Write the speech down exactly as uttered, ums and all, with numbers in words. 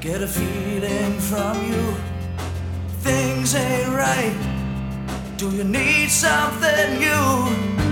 get a feeling from you. Things ain't right. Do you need something new?